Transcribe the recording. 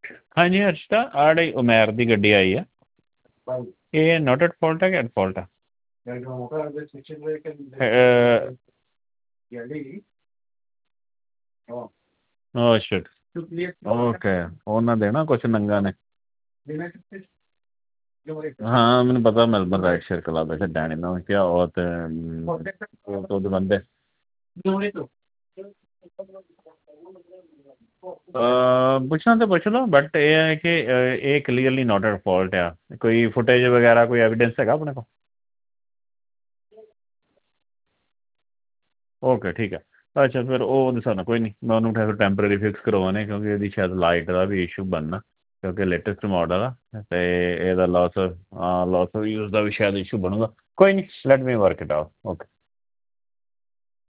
ਹਾਂਜੀ ਅਰਸ਼ਤਾ ਆਹ ਜਿਹੜੀ ਉਮੈਰ ਦੀ ਗੱਡੀ ਆਈ ਆ ਇਹ ਨਾਟ ਐਟ ਫਾਲਟ ਹੈ ਕਿ ਐਟ ਫਾਲਟ ਹੈ ਅੱਛਾ ਓਕੇ ਉਹਨਾਂ ਦੇ ਨਾ ਕੁਛ ਨੰਗਾ ਨੇ ਹਾਂ ਮੈਨੂੰ ਪਤਾ ਮੈਲਬਨ ਰਾਈਟ ਸ਼ੇਅਰ ਕਲੱਬ ਹੈ ਡੈਣੀ ਨੂੰ ਕਿਹਾ ਉਹ ਤੇ ਉਹਦੇ ਬੰਦੇ ਪੁੱਛਣਾ ਤਾਂ ਪੁੱਛ ਲਓ ਬਟ ਇਹ ਹੈ ਕਿ ਇਹ ਕਲੀਅਰਲੀ ਨਾਟ ਐਟ ਫਾਲਟ ਆ ਕੋਈ ਫੁਟੇਜ ਵਗੈਰਾ ਕੋਈ ਐਵੀਡੈਂਸ ਹੈਗਾ ਆਪਣੇ ਕੋਲ ਓਕੇ ਠੀਕ ਹੈ ਅੱਛਾ ਫਿਰ ਉਹ ਤਾਂ ਸਾਨੂੰ ਕੋਈ ਨਹੀਂ ਮੈਂ ਉਹਨੂੰ ਫਿਰ ਟੈਂਪਰੇਰੀ ਫਿਕਸ ਕਰਵਾਉਣੇ ਕਿਉਂਕਿ ਇਹਦੀ ਸ਼ਾਇਦ ਲਾਈਟ ਦਾ ਵੀ ਇਸ਼ੂ ਬਣਨਾ ਕਿਉਂਕਿ ਲੇਟੈਸਟ ਮਾਡਲ ਆ ਅਤੇ ਇਹਦਾ ਲੋਸ ਯੂਜ਼ ਦਾ ਵੀ ਸ਼ਾਇਦ ਇਸ਼ੂ ਬਣੂਗਾ ਕੋਈ ਨਹੀਂ let me work it out okay